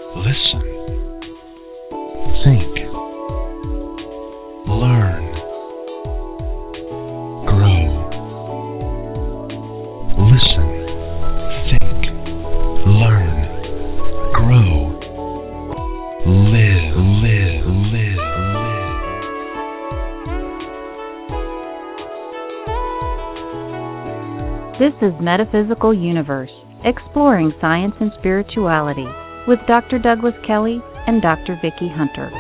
Listen. Think. Learn. Grow. Listen. Think. Learn. Grow. Live. This is Metaphysical Universe, exploring science and spirituality, with Dr. Douglas Kelly and Dr. Vicki Hunter.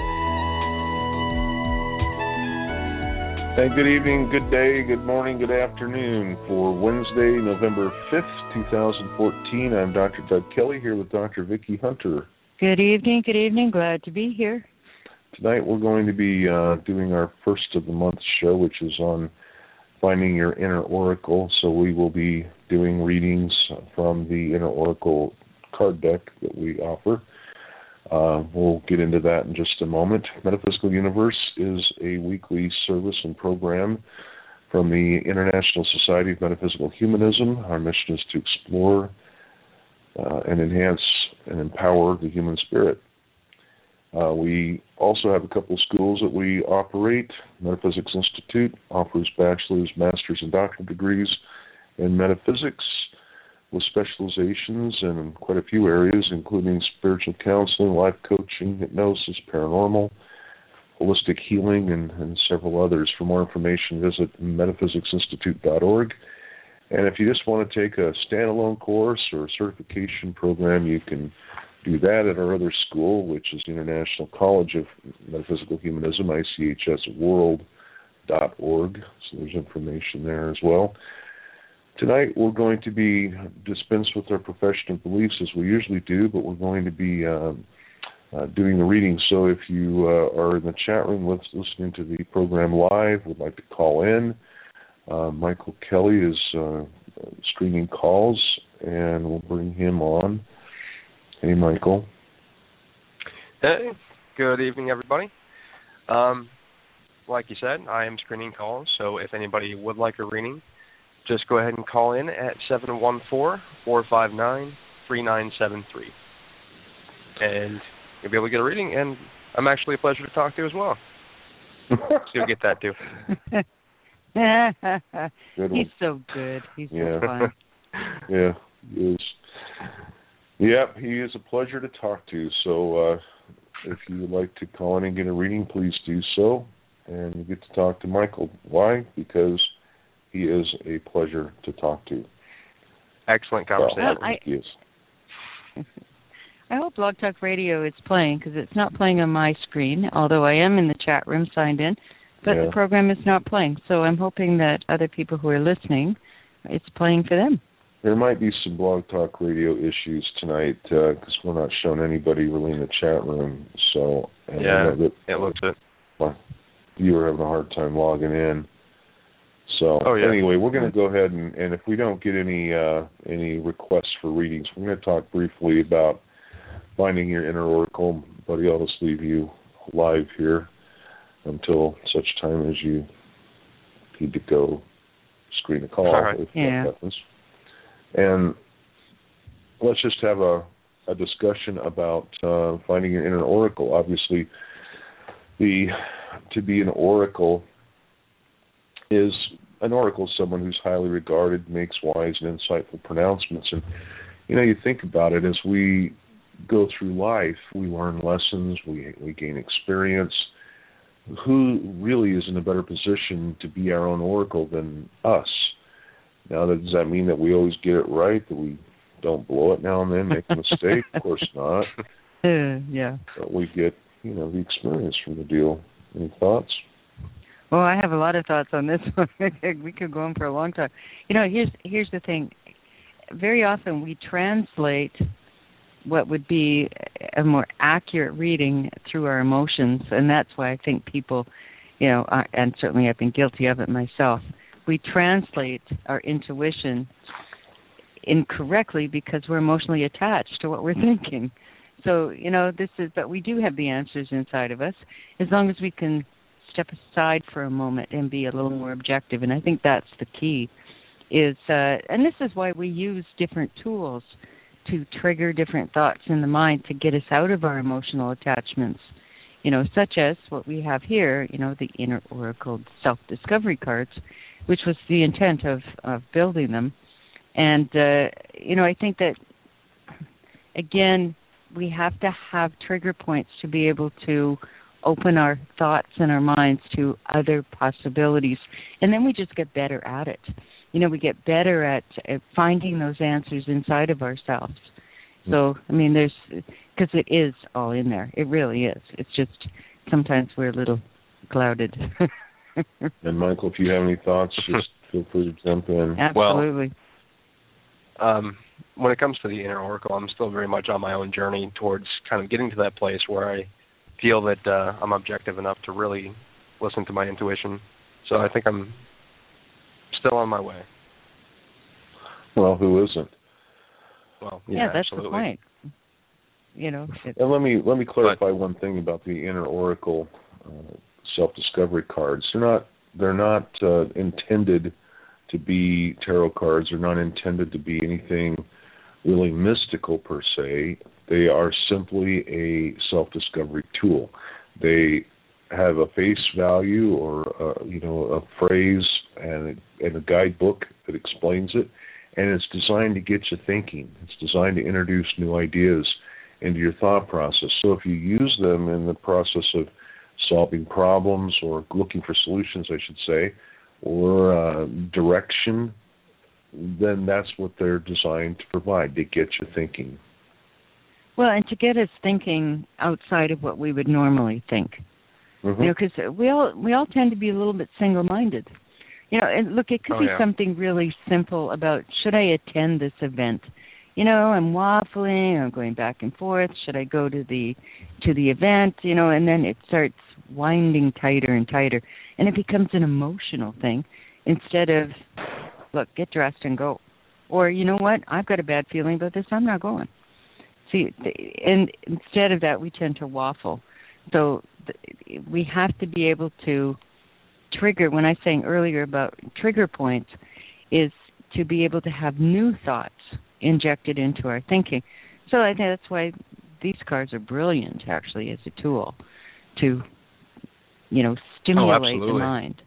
Hey, good evening, good day, good morning, good afternoon for Wednesday, November 5th, 2014. I'm Dr. Doug Kelly here with Dr. Vicki Hunter. Good evening. Glad to be here. Tonight we're going to be doing our first of the month show, which is on finding your inner oracle. So we will be doing readings from the inner oracle card deck that we offer. We'll get into that in just a moment. Metaphysical Universe is a weekly service and program from the International Society of Metaphysical Humanism. Our mission is to explore and enhance and empower the human spirit. We also have a couple of schools that we operate. Metaphysics Institute offers bachelor's, master's, and doctorate degrees in metaphysics with specializations in quite a few areas, including spiritual counseling, life coaching, hypnosis, paranormal, holistic healing, and several others. For more information, visit metaphysicsinstitute.org. And if you just want to take a standalone course or a certification program, you can do that at our other school, which is the International College of Metaphysical Humanism, ICHSworld.org. So there's information there as well. Tonight we're going to be dispensed with our profession of beliefs as we usually do, but we're going to be doing the reading. So if you are in the chat room listening to the program live, would like to call in, Michael Kelly is screening calls, and we'll bring him on. Hey, Michael. Hey, good evening, everybody. Like you said, I am screening calls, so if anybody would like a reading, just go ahead and call in at 714-459-3973. And you'll be able to get a reading, and I'm actually a pleasure to talk to as well. So you'll get that, too. He's so good. He's so fun. Yeah, he is. Yep, he is a pleasure to talk to. So if you would like to call in and get a reading, please do so. And you get to talk to Michael. Why? Because he is a pleasure to talk to. Excellent conversation. I hope Blog Talk Radio is playing, because it's not playing on my screen, although I am in the chat room signed in, but the program is not playing. So I'm hoping that other people who are listening, it's playing for them. There might be some Blog Talk Radio issues tonight because we're not showing anybody really in the chat room. So it looks it. Well, you were having a hard time logging in. So anyway, we're going to go ahead and if we don't get any requests for readings, we're going to talk briefly about finding your inner oracle. Buddy, I'll just leave you live here until such time as you need to go screen a call. All right. If that happens. And let's just have a discussion about finding your inner oracle. Obviously, to be an oracle is someone who's highly regarded, makes wise and insightful pronouncements. And, you think about it, as we go through life, we learn lessons, we gain experience. Who really is in a better position to be our own oracle than us? Now, does that mean that we always get it right, that we don't blow it now and then, make a mistake? Of course not. Yeah. But we get, the experience from the deal. Any thoughts? Well, I have a lot of thoughts on this one. We could go on for a long time. Here's the thing. Very often we translate what would be a more accurate reading through our emotions, and that's why I think people, and certainly I've been guilty of it myself, we translate our intuition incorrectly because we're emotionally attached to what we're thinking. So, but we do have the answers inside of us as long as we can step aside for a moment and be a little more objective. And I think that's the key and this is why we use different tools to trigger different thoughts in the mind to get us out of our emotional attachments, such as what we have here, the Inner Oracle Self-Discovery cards, which was the intent of building them. And, I think that, again, we have to have trigger points to be able to open our thoughts and our minds to other possibilities. And then we just get better at it. We get better at finding those answers inside of ourselves. So, because it is all in there. It really is. It's just sometimes we're a little clouded. And Michael, if you have any thoughts, just feel free to jump in. Absolutely. Well, when it comes to the Inner Oracle, I'm still very much on my own journey towards kind of getting to that place where I feel that I'm objective enough to really listen to my intuition. So I think I'm still on my way. Well, who isn't? Well, that's absolutely. the point. And let me clarify one thing about the Inner Oracle self-discovery cards. They're not intended to be tarot cards. They're not intended to be anything really mystical per se. They are simply a self-discovery tool. They have a face value or a phrase and a guidebook that explains it, and it's designed to get you thinking. It's designed to introduce new ideas into your thought process. So if you use them in the process of solving problems or looking for solutions, I should say, or direction, then that's what they're designed to provide, to get you thinking. Well, and to get us thinking outside of what we would normally think. Mm-hmm. Because we all tend to be a little bit single-minded. And look, it could be something really simple about, should I attend this event? I'm waffling, I'm going back and forth. Should I go to the event? And then it starts winding tighter and tighter, and it becomes an emotional thing instead of, look, get dressed and go. Or, you know what, I've got a bad feeling about this, I'm not going. See, and instead of that, we tend to waffle. So we have to be able to trigger, when I was saying earlier about trigger points, is to be able to have new thoughts injected into our thinking. So I think that's why these cards are brilliant, actually, as a tool to, stimulate the mind.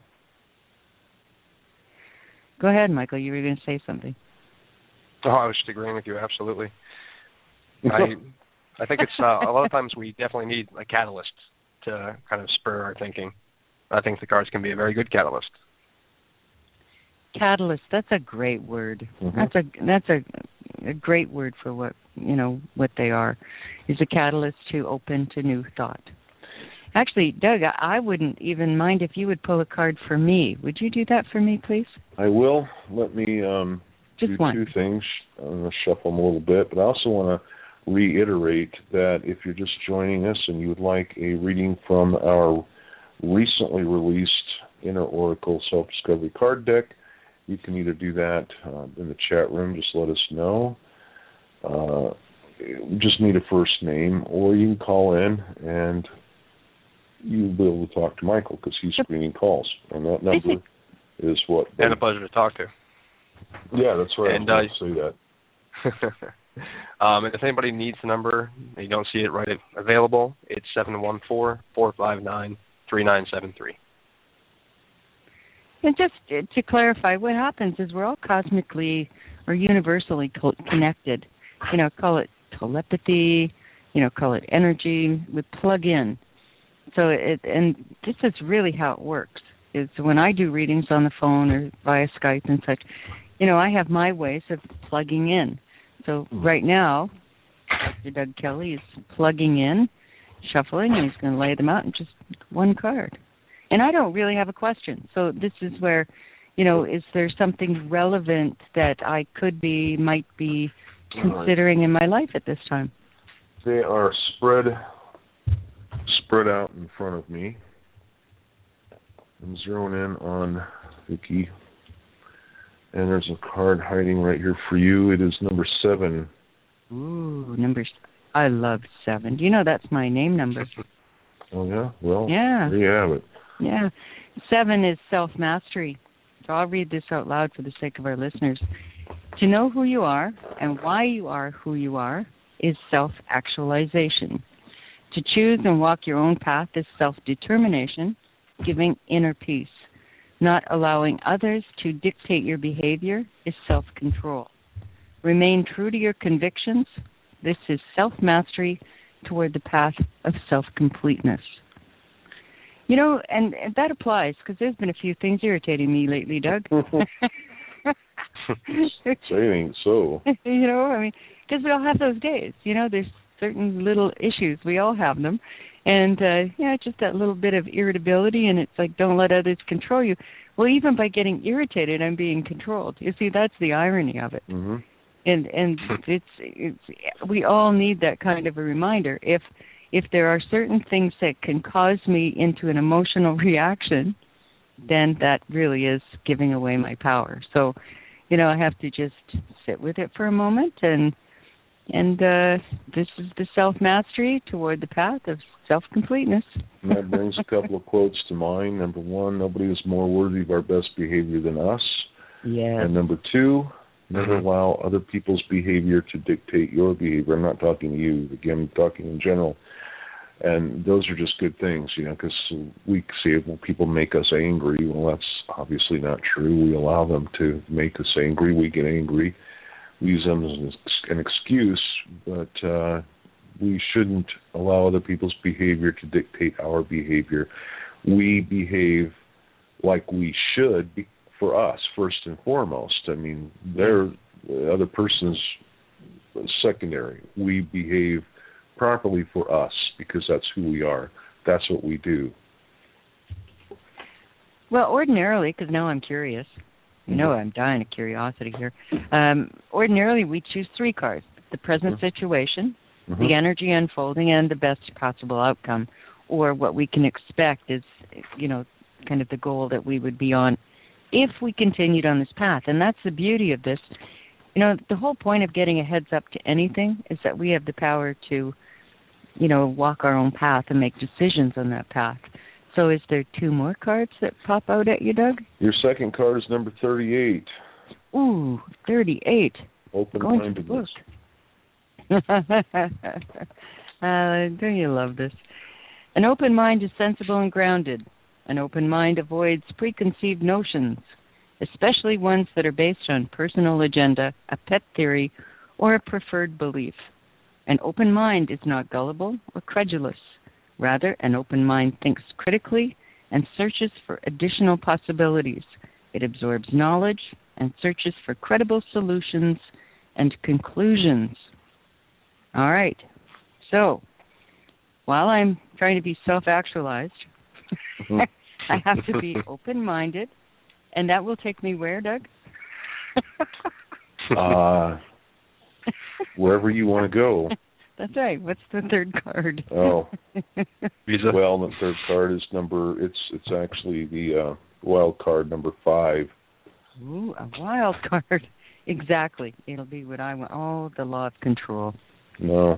Go ahead, Michael. You were going to say something. Oh, I was just agreeing with you, absolutely. I think it's a lot of times we definitely need a catalyst to kind of spur our thinking. I think the cards can be a very good catalyst. Catalyst, that's a great word. Mm-hmm. That's a great word for what they are, is a catalyst to open to new thought. Actually, Doug, I wouldn't even mind if you would pull a card for me. Would you do that for me, please? I will. Let me do two things. I'm going to shuffle them a little bit, but I also want to reiterate that if you're just joining us and you would like a reading from our recently released Inner Oracle Self-Discovery card deck, you can either do that in the chat room, just let us know. Just need a first name, or you can call in and you'll be able to talk to Michael because he's screening calls. And that number is what? And a pleasure to talk to. Yeah, that's right. And I say that. And if anybody needs the number and you don't see it right available, it's 714-459-3973. And just to clarify, what happens is we're all cosmically or universally connected. Call it telepathy, call it energy. We plug in. So and this is really how it works. Is when I do readings on the phone or via Skype and such, I have my ways of plugging in. So right now, Dr. Doug Kelly is plugging in, shuffling, and he's going to lay them out in just one card. And I don't really have a question. So this is where, is there something relevant that I might be considering in my life at this time? They are spread out in front of me. I'm zeroing in on Vicki. And there's a card hiding right here for you. It is number 7. Ooh, I love 7. Do you know that's my name number? Oh, yeah? Well, yeah. There you have it. Yeah. 7 is self-mastery. So I'll read this out loud for the sake of our listeners. To know who you are and why you are who you are is self-actualization. To choose and walk your own path is self-determination, giving inner peace. Not allowing others to dictate your behavior is self-control. Remain true to your convictions. This is self-mastery toward the path of self-completeness. You know, and that applies because there's been a few things irritating me lately, Doug. Saying so. You know, I mean, because we all have those days. You know, there's certain little issues. We all have them. And, just that little bit of irritability, and it's like, don't let others control you. Well, even by getting irritated, I'm being controlled. You see, that's the irony of it. Mm-hmm. And it's we all need that kind of a reminder. If there are certain things that can cause me into an emotional reaction, then that really is giving away my power. So, you know, I have to just sit with it for a moment, and this is the self-mastery toward the path of self-completeness. And that brings a couple of quotes to mind. Number one, nobody is more worthy of our best behavior than us. Yeah. And number two, never allow other people's behavior to dictate your behavior. I'm not talking to you. Again, I'm talking in general. And those are just good things, you know, because we see well, people make us angry. Well, that's obviously not true. We allow them to make us angry. We get angry. We use them as an excuse, but we shouldn't allow other people's behavior to dictate our behavior. We behave like we should be for us, first and foremost. I mean, the other person's secondary. We behave properly for us because that's who we are. That's what we do. Well, ordinarily, because now I'm curious. You know, I'm dying of curiosity here. Ordinarily, we choose three cards: the present situation, the energy unfolding, and the best possible outcome, or what we can expect is, you know, kind of the goal that we would be on if we continued on this path. And that's the beauty of this. You know, the whole point of getting a heads up to anything is that we have the power to, you know, walk our own path and make decisions on that path. So is there two more cards that pop out at you, Doug? Your second card is number 38. Ooh, 38. Open-mindedness. Don't you love this? An open mind is sensible and grounded. An open mind avoids preconceived notions, especially ones that are based on personal agenda, a pet theory, or a preferred belief. An open mind is not gullible or credulous. Rather, an open mind thinks critically and searches for additional possibilities. It absorbs knowledge and searches for credible solutions and conclusions. All right. So, while I'm trying to be self-actualized, I have to be open-minded, and that will take me where, Doug? Wherever you want to go. That's right. What's the third card? Oh, Visa. Well, the third card is it's actually the wild card number 5. Ooh, a wild card. Exactly. It'll be what I want. Oh, the law of control. No.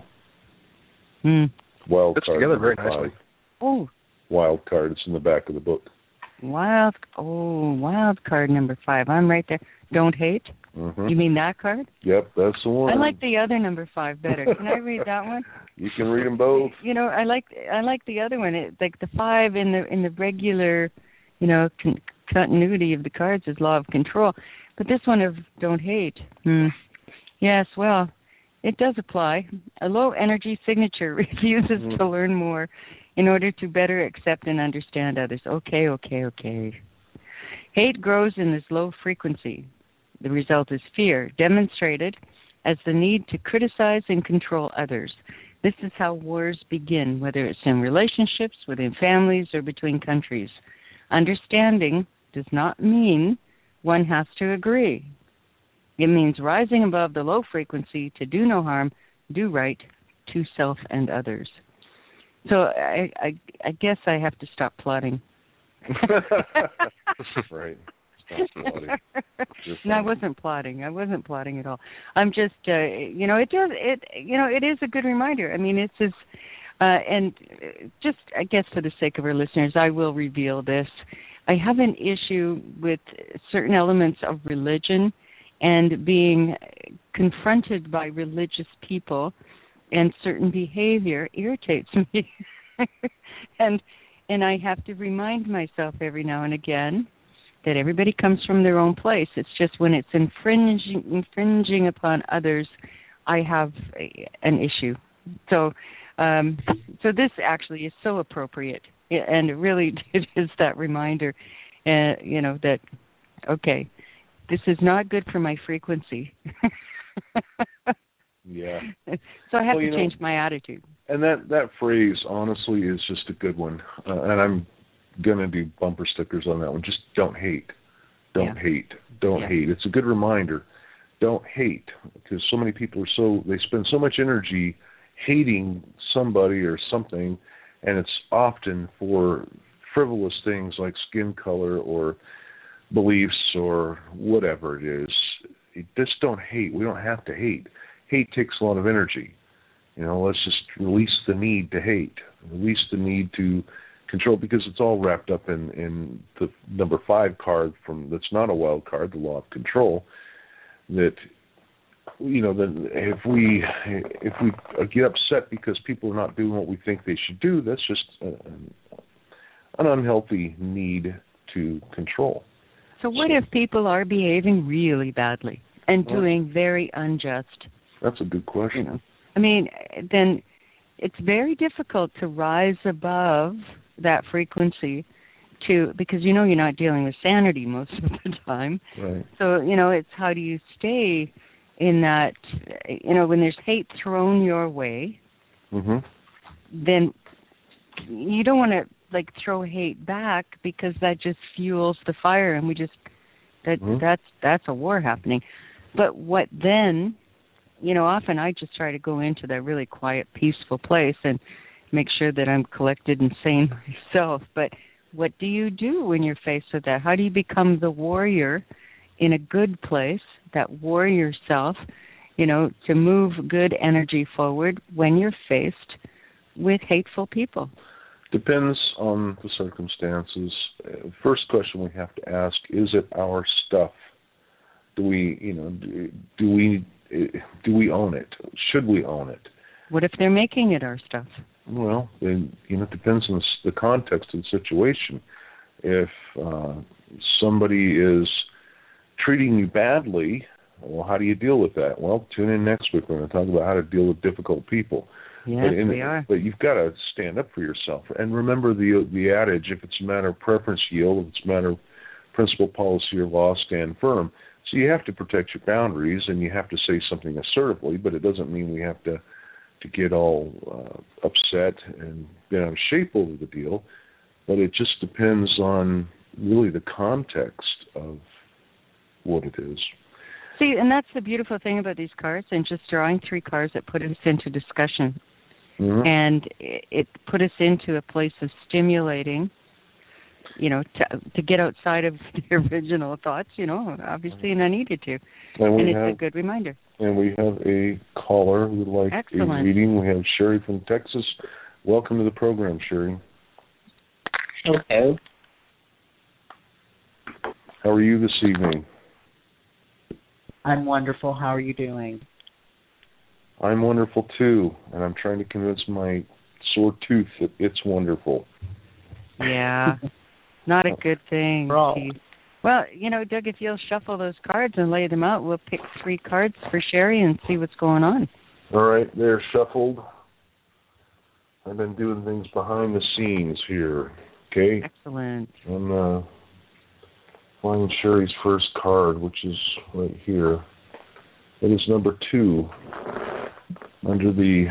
Wild It's card together number very nicely. 5. Oh. Wild card. It's in the back of the book. Wild card number 5. I'm right there. Don't hate. Mm-hmm. You mean that card? Yep, that's the one. I like the other number 5 better. Can I read that one? You can read them both. You know, I like the other one. Like the 5 in the regular, you know, continuity of the cards is law of control, but this one of don't hate. Yes, well, it does apply. A low energy signature refuses to learn more in order to better accept and understand others. Okay. Hate grows in this low frequency. The result is fear, demonstrated as the need to criticize and control others. This is how wars begin, whether it's in relationships, within families, or between countries. Understanding does not mean one has to agree. It means rising above the low frequency to do no harm, do right to self and others. So I guess I have to stop plotting. Right. Stop plotting. No, I wasn't plotting. At all. I'm just, it is a good reminder. I mean, it's as, and just, I guess for the sake of our listeners, I will reveal this. I have an issue with certain elements of religion and being confronted by religious people and certain behavior irritates me. and I have to remind myself every now and again that everybody comes from their own place. It's just when it's infringing upon others, I have an issue. So this actually is so appropriate, and it really it is that reminder, that, okay, this is not good for my frequency. Yeah. So I have to change my attitude. And that phrase, honestly, is just a good one. And I'm going to do bumper stickers on that one. Just don't hate. Don't hate. Don't hate. It's a good reminder. Don't hate. Because so many people they spend so much energy hating somebody or something, and it's often for frivolous things like skin color or beliefs or whatever it is. Just don't hate. We don't have to hate. Hate takes a lot of energy. Let's just release the need to hate, release the need to control, because it's all wrapped up in the number 5 card that's not a wild card, the law of control. That then if we get upset because people are not doing what we think they should do, that's just an unhealthy need to control. So what if people are behaving really badly and doing very unjust? That's a good question. Then it's very difficult to rise above that frequency because you're not dealing with sanity most of the time. Right. So, it's how do you stay in that, when there's hate thrown your way, then you don't want to throw hate back, because that just fuels the fire, and that's a war happening. But what then? Often I just try to go into that really quiet, peaceful place and make sure that I'm collected and sane myself. But what do you do when you're faced with that? How do you become the warrior in a good place, that warrior self, to move good energy forward when you're faced with hateful people? Depends on the circumstances. First question we have to ask, is it our stuff? Do we own it? Should we own it? What if they're making it our stuff? Well, it depends on the context of the situation. If somebody is treating you badly, well, how do you deal with that? Well, tune in next week. We're going to talk about how to deal with difficult people. Yes, we are. But you've got to stand up for yourself. And remember the adage, if it's a matter of preference, yield. If it's a matter of principle, policy, or law, stand firm. So you have to protect your boundaries, and you have to say something assertively, but it doesn't mean we have to get all upset and get out of shape over the deal. But it just depends on really the context of what it is. See, and that's the beautiful thing about these cards, and just drawing 3 cards that put us into discussion. Mm-hmm. And it put us into a place of stimulating, to get outside of the original thoughts, obviously, and I needed to. And it's a good reminder. And we have a caller who would like a reading. We have Sherry from Texas. Welcome to the program, Sherry. Hello. How are you this evening? I'm wonderful. How are you doing? I'm wonderful, too. And I'm trying to convince my sore tooth that it's wonderful. Yeah. Not a good thing. Well, Doug, if you'll shuffle those cards and lay them out, we'll pick 3 cards for Sherry and see what's going on. All right, they're shuffled. I've been doing things behind the scenes here. Okay? Excellent. I'm finding Sherry's first card, which is right here. It is number 2 under the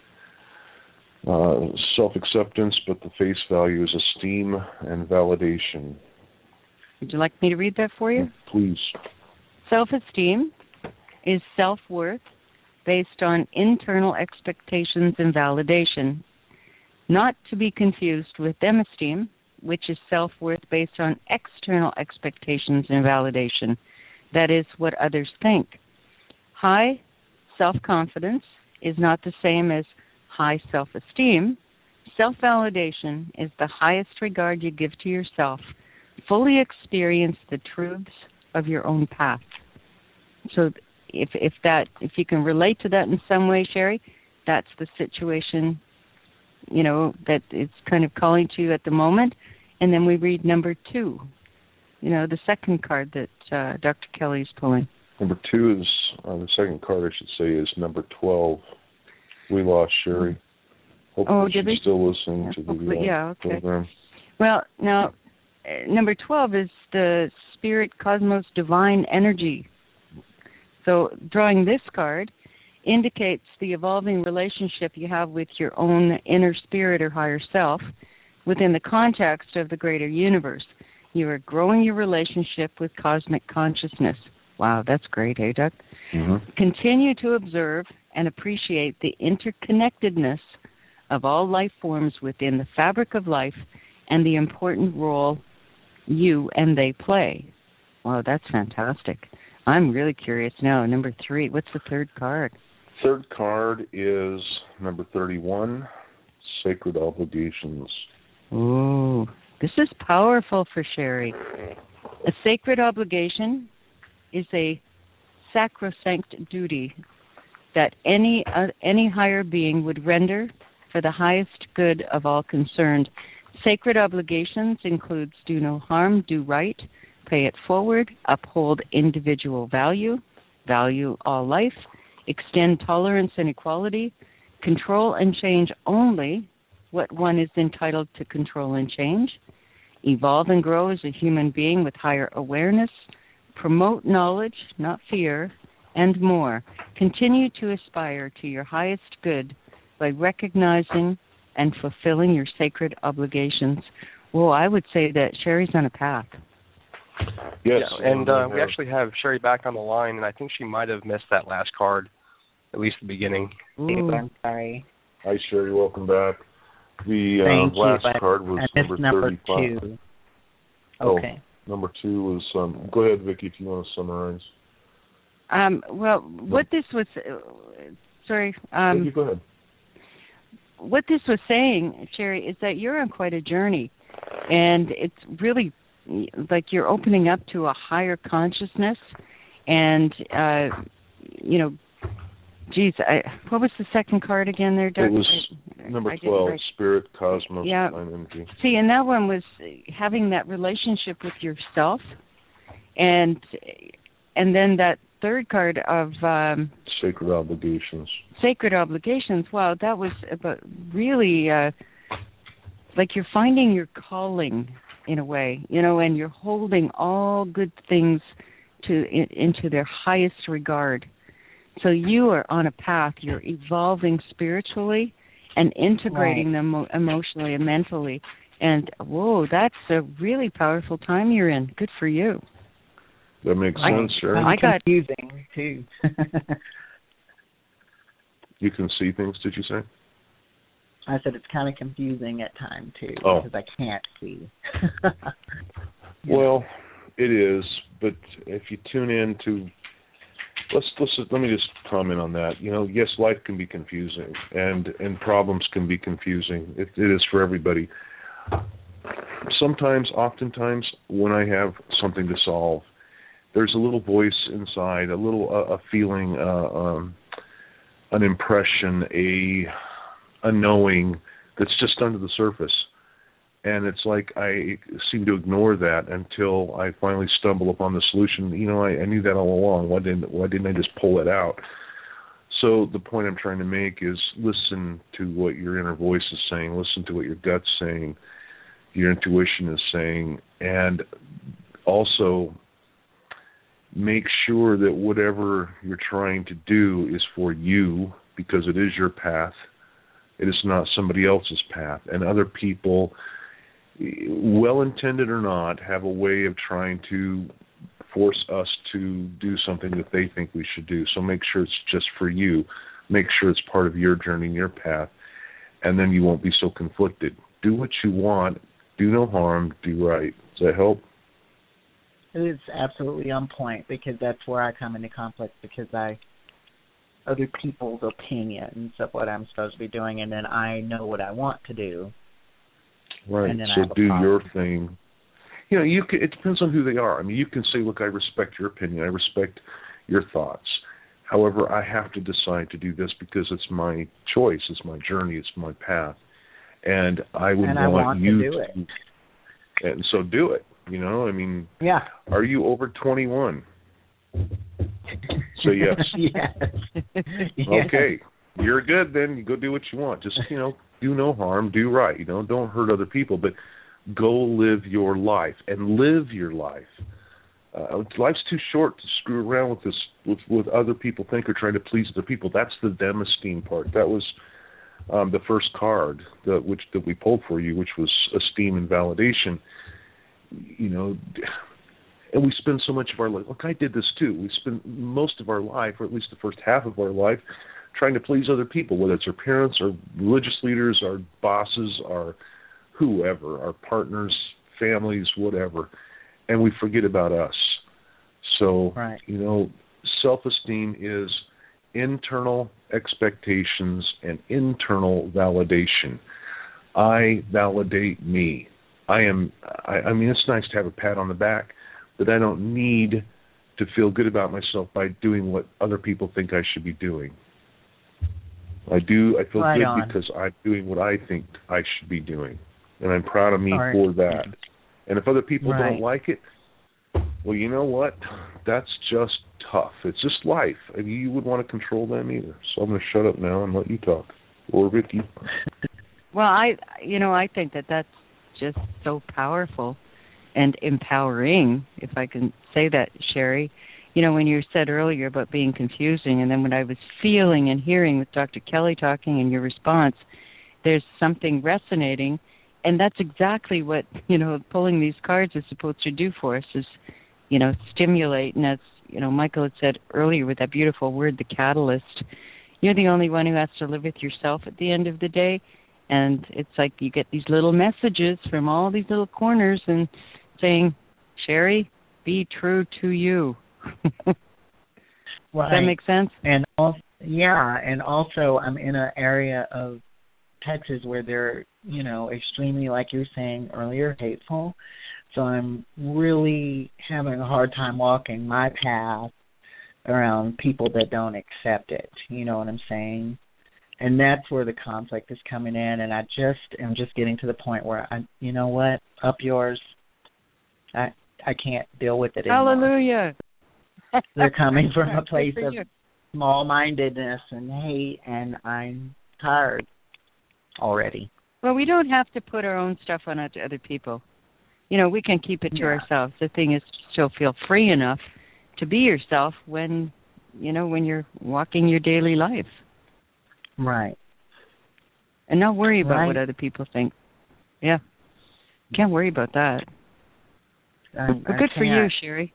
self-acceptance, but the face value is esteem and validation. Would you like me to read that for you? Please. Self-esteem is self-worth based on internal expectations and validation, not to be confused with dem-esteem, which is self-worth based on external expectations and validation. That is what others think. High self-confidence is not the same as high self-esteem. Self-validation is the highest regard you give to yourself. Fully experience the truths of your own path. So if you can relate to that in some way, Sherry, that's the situation, that it's kind of calling to you at the moment. And then we read number 2, the second card that Dr. Kelly is pulling. Number 2 is, the second card I should say, is number 12. We lost Sherry. Hopefully she's still listening to the program. Well, now, number 12 is the spirit, cosmos, divine energy. So drawing this card indicates the evolving relationship you have with your own inner spirit or higher self within the context of the greater universe. You are growing your relationship with cosmic consciousness. Wow, that's great, hey, Doug? Mm-hmm. Continue to observe and appreciate the interconnectedness of all life forms within the fabric of life and the important role you and they play. Wow, that's fantastic. I'm really curious now. Number 3, what's the third card? Third card is number 31, Sacred Obligations. Ooh, this is powerful for Sherry. A sacred obligation is a sacrosanct duty that any higher being would render for the highest good of all concerned. Sacred obligations includes do no harm, do right, pay it forward, uphold individual value all life, extend tolerance and equality, control and change only what one is entitled to control and change, evolve and grow as a human being with higher awareness, promote knowledge, not fear, and more. Continue to aspire to your highest good by recognizing and fulfilling your sacred obligations. Well, I would say that Sherry's on a path. Yes. Yeah, and we actually have Sherry back on the line, and I think she might have missed that last card, at least the beginning. Ooh, I'm sorry. Hi, Sherry. Welcome back. The last card was number 35. 2. Oh, Okay. number 2 was, go ahead, Vicki, if you want to summarize. Well, what this was, sorry. Vicki, go ahead. What this was saying, Sherry, is that you're on quite a journey, and it's really like you're opening up to a higher consciousness, and what was the second card again there, Doug? It was number 12, Spirit, Cosmos, Divine Energy. See, and that one was having that relationship with yourself, and then that third card of Sacred Obligations. Sacred Obligations. Wow, that was about really like you're finding your calling in a way, and you're holding all good things into their highest regard. So you are on a path. You're evolving spiritually and integrating them emotionally and mentally. And, whoa, that's a really powerful time you're in. Good for you. That makes sense, Sherry. I got confusing, too. You can see things, did you say? I said it's kind of confusing at times, too, because I can't see. Well, it is, but if you tune in to... Let me just comment on that. Yes, life can be confusing, and problems can be confusing. It is for everybody. Oftentimes, when I have something to solve, there's a little voice inside, a feeling, an impression, a knowing that's just under the surface. And it's like I seem to ignore that until I finally stumble upon the solution. I knew that all along. Why didn't I just pull it out? So the point I'm trying to make is listen to what your inner voice is saying. Listen to what your gut's saying, your intuition is saying, and also make sure that whatever you're trying to do is for you, because it is your path. It is not somebody else's path. And other people, well-intended or not, have a way of trying to force us to do something that they think we should do. So make sure it's just for you. Make sure it's part of your journey, your path, and then you won't be so conflicted. Do what you want. Do no harm. Do right. Does that help? It is absolutely on point, because that's where I come into conflict, because other people's opinions of what I'm supposed to be doing, and then I know what I want to do. Right. So do your thing. It depends on who they are. I mean, you can say, look, I respect your opinion. I respect your thoughts. However, I have to decide to do this because it's my choice, it's my journey, it's my path. And I would want you to do it. And so do it. You know, I mean, yeah. Are you over 21? So yes. Yes. Okay. You're good then. You go do what you want. Just, you know, do no harm, do right. You know, don't hurt other people, but go live your life and live your life. Life's too short to screw around with this, with other people think or trying to please other people. That's the Demosthenes part. That was the first card that we pulled for you, which was esteem and validation. You know, and we spend so much of our life. Look, I did this too. We spend most of our life, or at least the first half of our life, trying to please other people, whether it's our parents, our religious leaders, our bosses, our whoever, our partners, families, whatever, and we forget about us. So, right. You know, self-esteem is internal expectations and internal validation. I validate me. I mean, it's nice to have a pat on the back, but I don't need to feel good about myself by doing what other people think I should be doing. I feel right good on. because I'm doing what I think I should be doing. And I'm proud of me right. for that. And if other people right. don't like it, well, you know what? That's just tough. It's just life. I mean, you wouldn't want to control them either. So I'm going to shut up now and let you talk. Or Vicki. Well, I think that's just so powerful and empowering, if I can say that, Sherry. You know, when you said earlier about being confusing, and then when I was feeling and hearing with Dr. Kelly talking and your response, there's something resonating, and that's exactly what, you know, pulling these cards is supposed to do for us is, you know, stimulate. And as, you know, Michael had said earlier with that beautiful word, the catalyst, you're the only one who has to live with yourself at the end of the day. And it's like you get these little messages from all these little corners and saying, Sherry, be true to you. Right. Does that make sense? And also I'm in an area of Texas where they're, you know, extremely, like you were saying earlier, hateful. So I'm really having a hard time walking my path around people that don't accept it. You know what I'm saying? And that's where the conflict is coming in, and I'm just getting to the point where you know what, up yours. I can't deal with it anymore. Hallelujah. They're coming from a place of small-mindedness and hate, and I'm tired already. Well, we don't have to put our own stuff on to other people. You know, we can keep it to ourselves. The thing is to still feel free enough to be yourself when you're walking your daily life. Right. And not worry about what other people think. Yeah. Can't worry about that. But good for you, Sherry.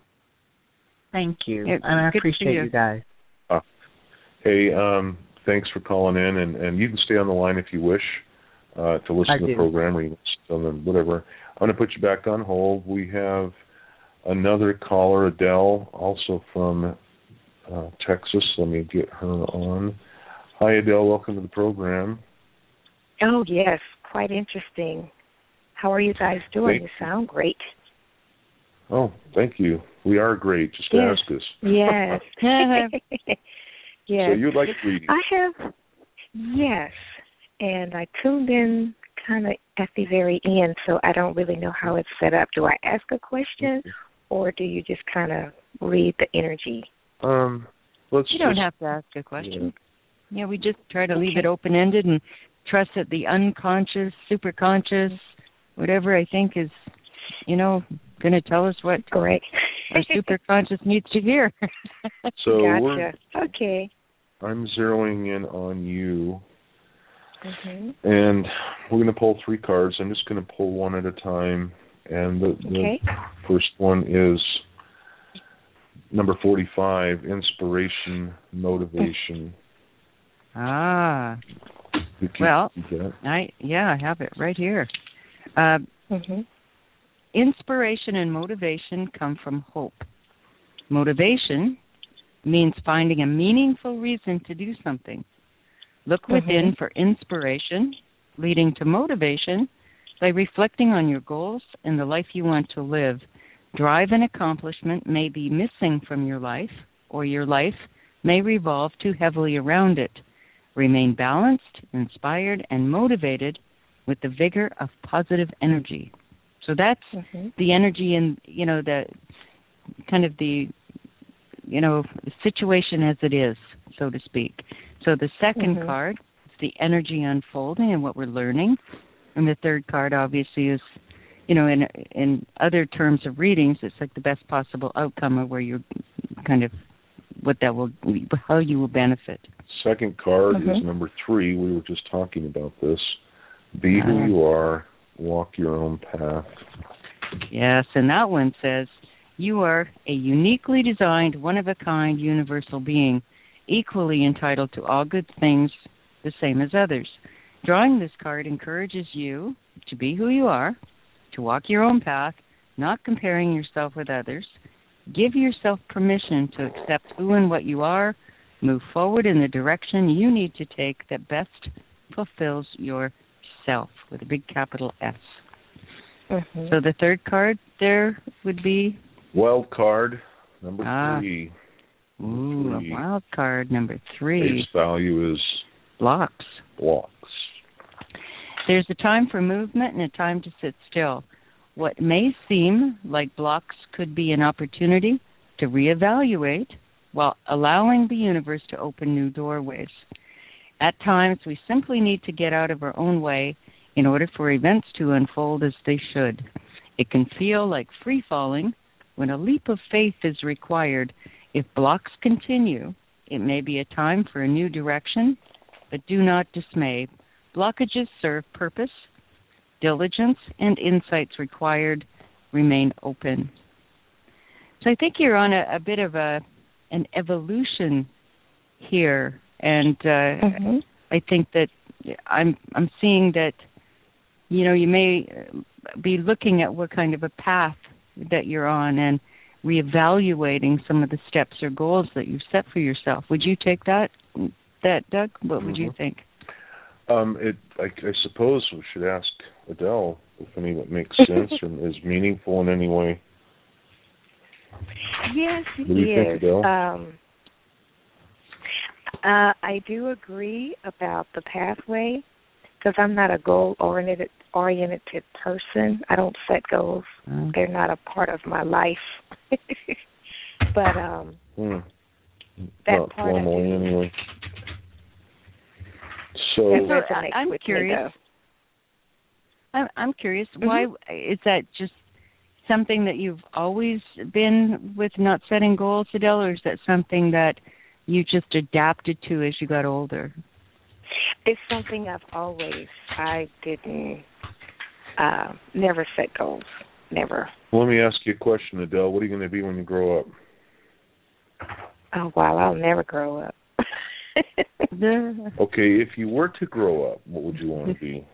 Thank you. Yeah, and I appreciate you guys. Hey, thanks for calling in, and you can stay on the line if you wish to listen to the program or you can whatever. I'm going to put you back on hold. We have another caller, Adele, also from Texas. Let me get her on. Hi, Adele. Welcome to the program. Oh, yes. Quite interesting. How are you guys doing? You sound great. Oh, thank you. We are great. Just ask us. Yes. Yes. So you'd like reading? I have, yes. And I tuned in kind of at the very end, so I don't really know how it's set up. Do I ask a question, or do you just kind of read the energy? You don't have to ask a question. Yeah, we just try to leave it open-ended and trust that the unconscious, superconscious, whatever I think is, you know, going to tell us what our superconscious needs to hear. So gotcha. Okay. I'm zeroing in on you. And we're going to pull 3 cards. I'm just going to pull one at a time. And the first one is number 45, inspiration, motivation. Well, I have it right here. Inspiration and motivation come from hope. Motivation means finding a meaningful reason to do something. Look within for inspiration, leading to motivation by reflecting on your goals and the life you want to live. Drive and accomplishment may be missing from your life, or your life may revolve too heavily around it. Remain balanced, inspired, and motivated with the vigor of positive energy. So that's the energy in, the kind of the, situation as it is, so to speak. So the second card is the energy unfolding and what we're learning. And the third card obviously is, in other terms of readings, it's like the best possible outcome of where you're kind of how you will benefit. Second card is number 3. We were just talking about this. Be who you are, walk your own path. Yes, and that one says, you are a uniquely designed, one-of-a-kind universal being, equally entitled to all good things, the same as others. Drawing this card encourages you to be who you are, to walk your own path, not comparing yourself with others. Give yourself permission to accept who and what you are, move forward in the direction you need to take that best fulfills yourself, with a big capital S. So the third card there would be? Wild card, number 3. Ooh, a wild card, number 3. Its value is? Blocks. There's a time for movement and a time to sit still. What may seem like blocks could be an opportunity to reevaluate while allowing the universe to open new doorways. At times, we simply need to get out of our own way in order for events to unfold as they should. It can feel like free-falling when a leap of faith is required. If blocks continue, it may be a time for a new direction, but do not dismay. Blockages serve purpose. Diligence and insights required. Remain open. So I think you're on a bit of an evolution here, and I think that I'm seeing that you may be looking at what kind of a path that you're on and reevaluating some of the steps or goals that you've set for yourself. Would you take that, Doug? What would you think? I suppose we should ask Adele if any that makes sense or is meaningful in any way. Yes, What do you think, Adele? I do agree about the pathway because I'm not a goal-oriented person. I don't set goals. They're not a part of my life. But that not part formally anyway. So I'm curious. I'm curious. Why is that? Just something that you've always been with, not setting goals, Adele, or is that something that you just adapted to as you got older? It's something I've always. I didn't. Never set goals. Never. Well, let me ask you a question, Adele. What are you going to be when you grow up? Oh, wow, I'll never grow up. Okay, if you were to grow up, what would you want to be?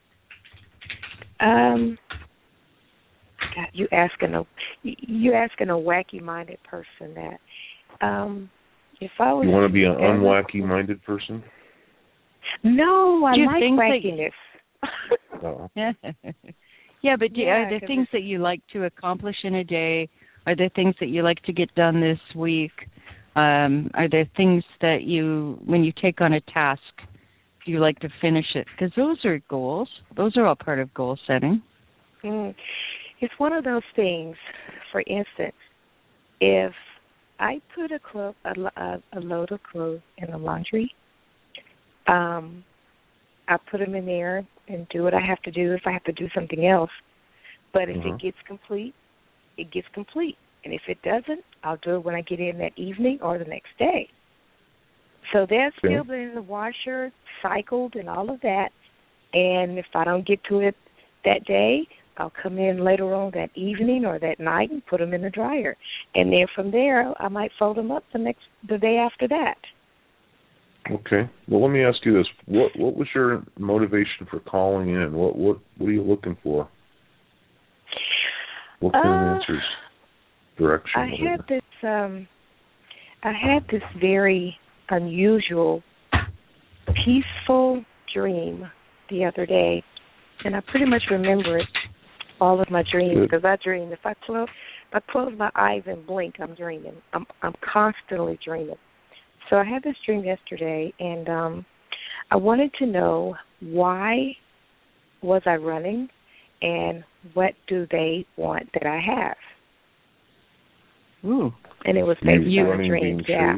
God, you asking a wacky-minded person that. If I was, you want to be an unwacky-minded person? No, I like wackiness. Oh. Yeah, but are there things that you like to accomplish in a day? Are there things that you like to get done this week? Are there things that when you take on a task, you like to finish it? Because those are goals. Those are all part of goal setting. It's one of those things. For instance, if I put a load of clothes in the laundry, I put them in there and do what I have to do if I have to do something else. But if it gets complete, it gets complete. And if it doesn't, I'll do it when I get in that evening or the next day. So that's still been in the washer, cycled, and all of that. And if I don't get to it that day, I'll come in later on that evening or that night and put them in the dryer. And then from there, I might fold them up the day after that. Okay. Well, let me ask you this: what was your motivation for calling in? What are you looking for? What kind of answers? Direction? I had this very unusual, peaceful dream the other day, and I pretty much remember it, all of my dreams, because I dream if I I close my eyes and blink, I'm dreaming. I'm constantly dreaming. So I had this dream yesterday, and I wanted to know why was I running, and what do they want that I have? Ooh. And it was based on a dream. Yeah.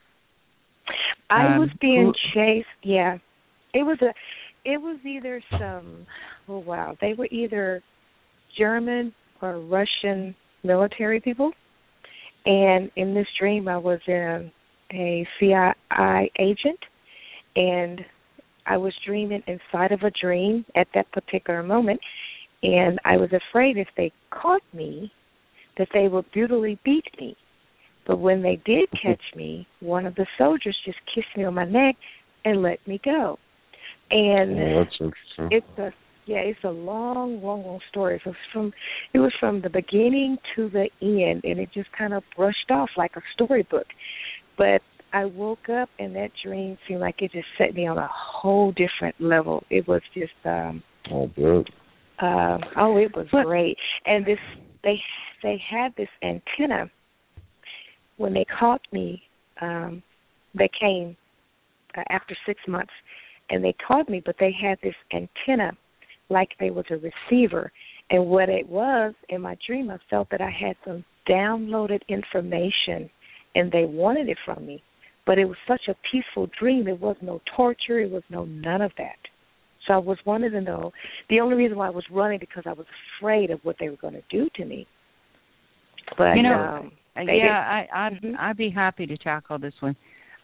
I was being chased. Yeah. It was either some. Oh wow. They were either German or Russian military people. And in this dream, I was a CIA agent, and I was dreaming inside of a dream at that particular moment, and I was afraid if they caught me, that they would brutally beat me. But when they did catch me, one of the soldiers just kissed me on my neck and let me go. And that's interesting. It's a long story. It was from the beginning to the end, and it just kind of brushed off like a storybook. But I woke up, and that dream seemed like it just set me on a whole different level. It was just good. It was great. And they had this antenna. When they caught me, they came after 6 months, and they caught me, but they had this antenna like they was a receiver. And what it was, in my dream, I felt that I had some downloaded information, and they wanted it from me. But it was such a peaceful dream. There was no torture. It was none of that. So I was wanting to know. The only reason why I was running because I was afraid of what they were going to do to me. But I'd be happy to tackle this one.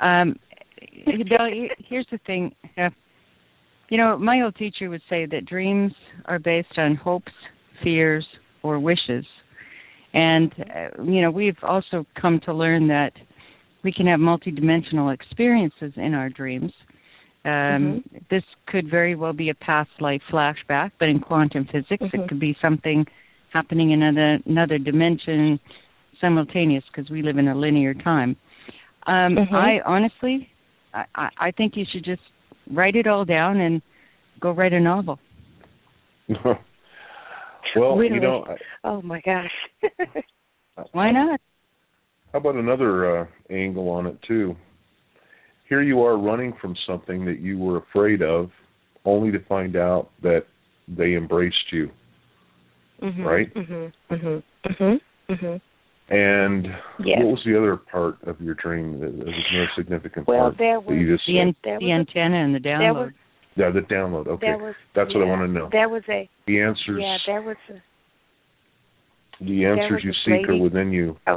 Here's the thing. My old teacher would say that dreams are based on hopes, fears, or wishes. And, we've also come to learn that we can have multidimensional experiences in our dreams. This could very well be a past life flashback, but in quantum physics, it could be something happening in another dimension simultaneous, because we live in a linear time. I honestly, I think you should just write it all down and go write a novel. Well, really? Oh my gosh. Why not? How about another angle on it too? Here you are running from something that you were afraid of, only to find out that they embraced you. Right? And what was the other part of your dream? There was no significant part that you just said. The antenna and the download. The download. Okay, that's what I want to know. There was the answers. Yeah, there was the answers you seek are within you. Oh.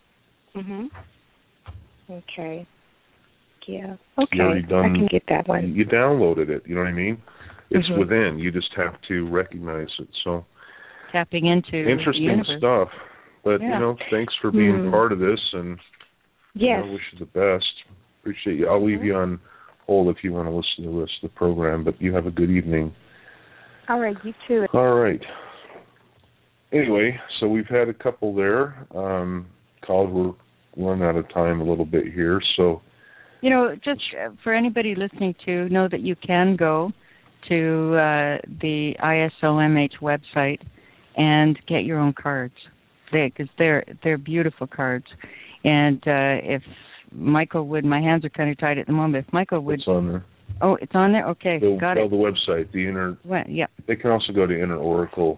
Okay. Yeah. Okay. I can get that one. You downloaded it. You know what I mean? It's within. You just have to recognize it. So tapping into interesting stuff. But thanks for being part of this, and I wish you the best. Appreciate you. I'll leave you on hold if you want to listen to the rest of the program. But you have a good evening. All right. You too. All right. Anyway, so we've had a couple there. We're running out of time a little bit here, so. Just for anybody listening to, know that you can go to the ISOMH website and get your own cards, because they're beautiful cards. And if Michael would, my hands are kind of tied at the moment. If Michael would, it's on there. Oh, it's on there. Okay, got it. The website, Yeah. They can also go to inneroracle.org,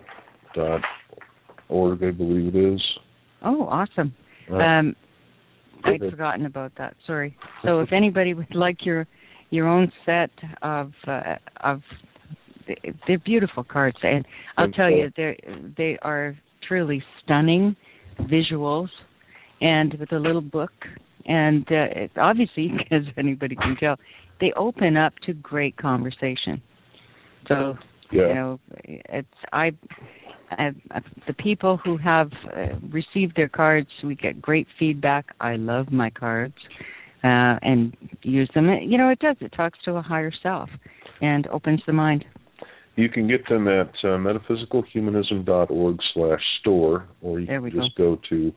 I believe it is. Oh, awesome. I'd forgotten about that. Sorry. So if anybody would like your own set of they're beautiful cards, and I'll tell you, they are truly stunning visuals, and with a little book, and obviously, as anybody can tell, they open up to great conversation. So the people who have received their cards, we get great feedback. I love my cards and use them. It does. It talks to a higher self and opens the mind. You can get them at metaphysicalhumanism.org/store, or you can just go to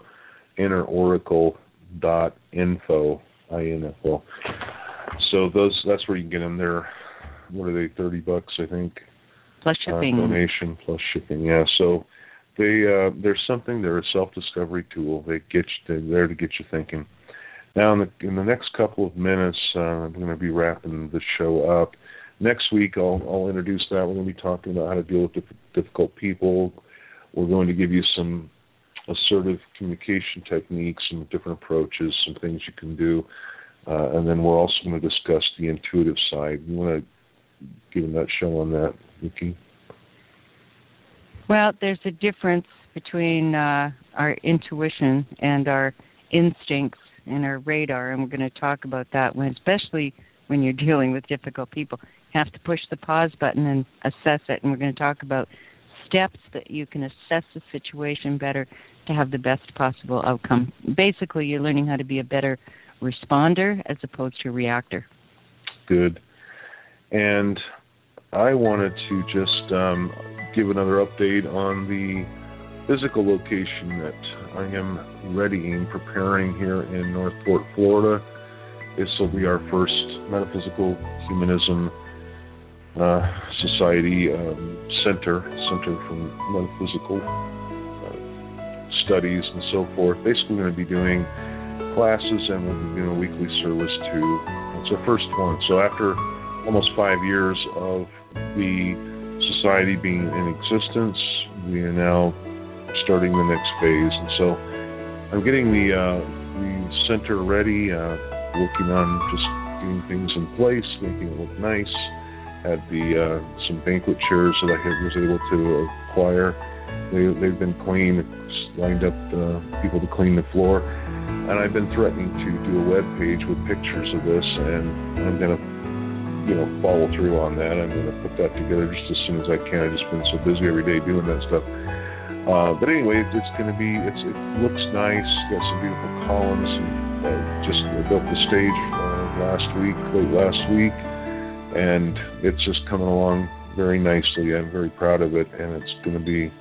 inneroracle.info. INFO. So that's where you can get them. They're, what are they, $30, I think? Plus shipping. Donation plus shipping, yeah. So There's something. They're a self-discovery tool. They're there to get you thinking. Now, in the next couple of minutes, I'm going to be wrapping the show up. Next week, I'll introduce that. We're going to be talking about how to deal with difficult people. We're going to give you some assertive communication techniques, some different approaches, some things you can do. And then we're also going to discuss the intuitive side. You want to give a nutshell on that, Vicki? Well, there's a difference between our intuition and our instincts and our radar, and we're going to talk about that, especially when you're dealing with difficult people. You have to push the pause button and assess it, and we're going to talk about steps that you can assess the situation better to have the best possible outcome. Basically, you're learning how to be a better responder as opposed to a reactor. Good. And I wanted to just give another update on the physical location that I am readying, preparing here in Northport, Florida. This will be our first Metaphysical Humanism Society center for metaphysical studies and so forth. Basically, we're going to be doing classes, and we'll be doing a weekly service too. It's our first one. So after almost 5 years of the society being in existence, we are now starting the next phase. And so I'm getting the center ready, working on just getting things in place, making it look nice. Had some banquet chairs that I was able to acquire. They've been cleaned, lined up people to clean the floor. And I've been threatening to do a web page with pictures of this, and I'm going to follow through on that. I'm going to put that together just as soon as I can. I've just been so busy every day doing that stuff. But anyway, it's going to be, it looks nice. Got some beautiful columns. And just built the stage late last week. And it's just coming along very nicely. I'm very proud of it. And it's going to be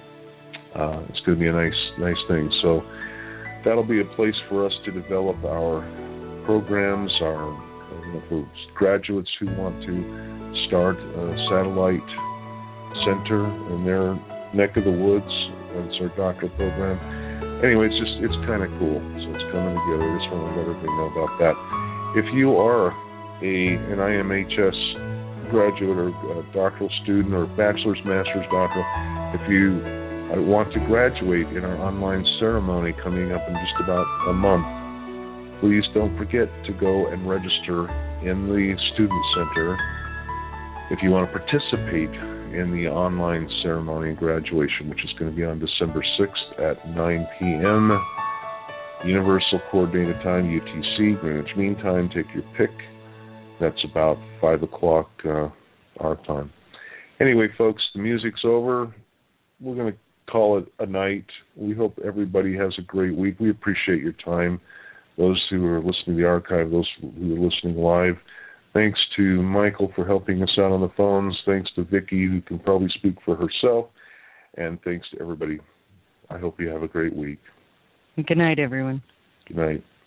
a nice thing. So that'll be a place for us to develop our programs, for graduates who want to start a satellite center in their neck of the woods. It's our doctoral program. Anyway, it's kind of cool. So it's coming together. I just want to let everybody know about that. If you are an IMHS graduate or a doctoral student or bachelor's, master's, doctoral, if you want to graduate in our online ceremony coming up in just about a month, please don't forget to go and register in the Student Center if you want to participate in the online ceremony and graduation, which is going to be on December 6th at 9 p.m. Universal Coordinated Time, UTC, Greenwich Mean Time. Take your pick. That's about 5 o'clock our time. Anyway, folks, the music's over. We're going to call it a night. We hope everybody has a great week. We appreciate your time. Those who are listening to the archive, those who are listening live. Thanks to Michael for helping us out on the phones. Thanks to Vicki, who can probably speak for herself. And thanks to everybody. I hope you have a great week. Good night, everyone. Good night.